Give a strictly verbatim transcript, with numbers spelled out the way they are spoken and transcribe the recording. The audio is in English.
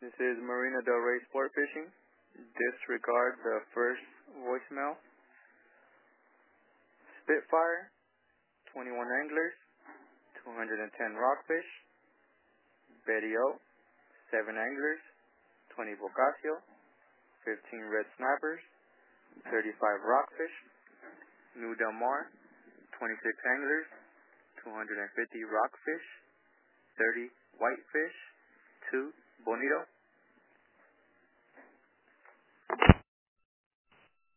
This is Marina Del Rey Sport Fishing. Disregard the first voicemail. Spitfire, twenty-one anglers, two hundred ten rockfish. Betty O, seven anglers, twenty bocasio, fifteen red snappers, thirty-five rockfish. New Del Mar, twenty-six anglers, two hundred fifty rockfish, thirty whitefish, two bonito.